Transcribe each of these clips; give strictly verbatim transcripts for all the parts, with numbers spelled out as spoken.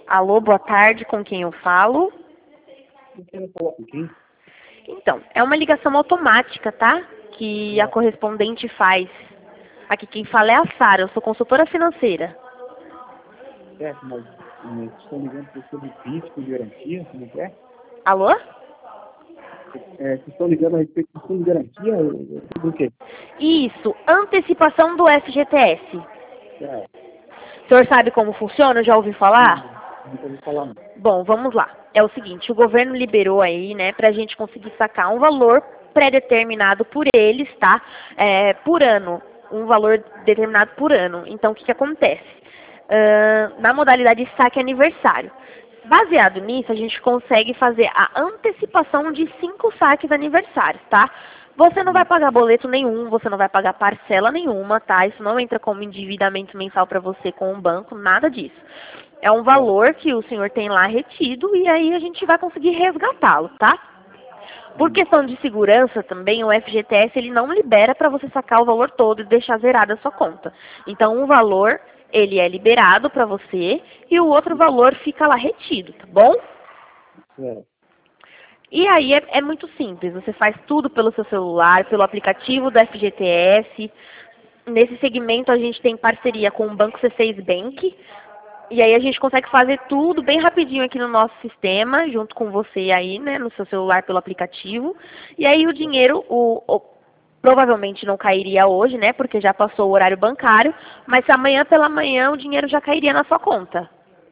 Alô, boa tarde, com quem eu falo? Eu quero falar com quem? Então, é uma ligação automática, tá? Que a correspondente faz. Aqui quem fala é a Sara, eu sou consultora financeira. Certo, mas eh, vocês estão ligando para sobre FIIs com garantia, como é que é? Alô? É, vocês estão ligando a respeito do fundo de garantia? Do quê? Isso, antecipação do F G T S. É, O senhor sabe como funciona? Já ouviu falar? não estou falar não. Bom, vamos lá. É o seguinte, o governo liberou aí, né, pra gente conseguir sacar um valor pré-determinado por eles, tá? É, por ano. Um valor determinado por ano. Então, o que que acontece? Uh, na modalidade de saque aniversário. Baseado nisso, a gente consegue fazer a antecipação de cinco saques aniversários, tá? Você não vai pagar boleto nenhum, você não vai pagar parcela nenhuma, tá? Isso não entra como endividamento mensal para você com o banco, nada disso. É um valor que o senhor tem lá retido e aí a gente vai conseguir resgatá-lo, tá? Por questão de segurança também, o F G T S ele não libera para você sacar o valor todo e deixar zerada a sua conta. Então, um valor, ele é liberado para você e o outro valor fica lá retido, tá bom? É. E aí é, é muito simples, você faz tudo pelo seu celular, pelo aplicativo do F G T S. Nesse segmento a gente tem parceria com o Banco C seis Bank. E aí a gente consegue fazer tudo bem rapidinho aqui no nosso sistema, junto com você aí, né, no seu celular pelo aplicativo. E aí o dinheiro, o, o, provavelmente não cairia hoje, né, porque já passou o horário bancário, mas amanhã pela manhã o dinheiro já cairia na sua conta.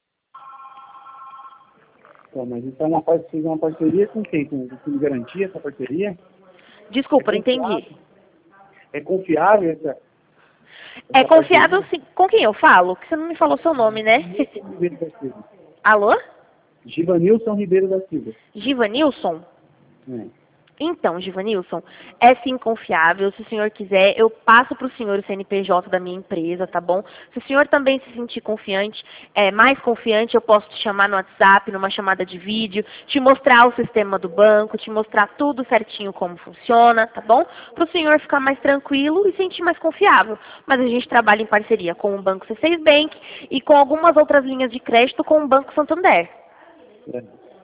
Então, mas então uma parte, fez uma parceria com quem? Com o fundo de garantia, essa parceria? Desculpa, É não entendi. É confiável essa, É essa confiável parceria? sim. Com quem eu falo? Que você não me falou seu nome, né? Givanilson Ribeiro da Silva. Alô? Givanilson Ribeiro da Silva. Givanilson? É. Então, Givanilson, é sim confiável. Se o senhor quiser, eu passo para o senhor o C N P J da minha empresa, tá bom? Se o senhor também se sentir confiante, é, mais confiante, eu posso te chamar no WhatsApp, numa chamada de vídeo, te mostrar o sistema do banco, te mostrar tudo certinho como funciona, tá bom? Para o senhor ficar mais tranquilo e sentir mais confiável. Mas a gente trabalha em parceria com o Banco C seis Bank e com algumas outras linhas de crédito com o Banco Santander. É.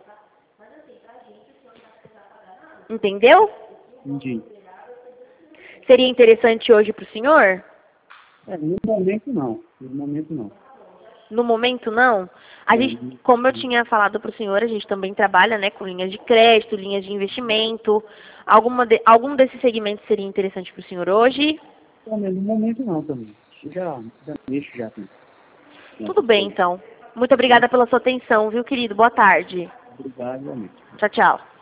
Entendeu? Entendi. Seria interessante hoje para o senhor? É, no momento não. No momento não. No momento, não. A gente, como eu tinha falado para o senhor, a gente também trabalha, né, com linhas de crédito, linhas de investimento. Alguma de, algum desses segmentos seria interessante para o senhor hoje? No momento não também. Já, já mexo já. Com Tudo bem, então. Muito obrigada pela sua atenção, viu, querido? Boa tarde. Obrigado, amigo. Tchau, tchau.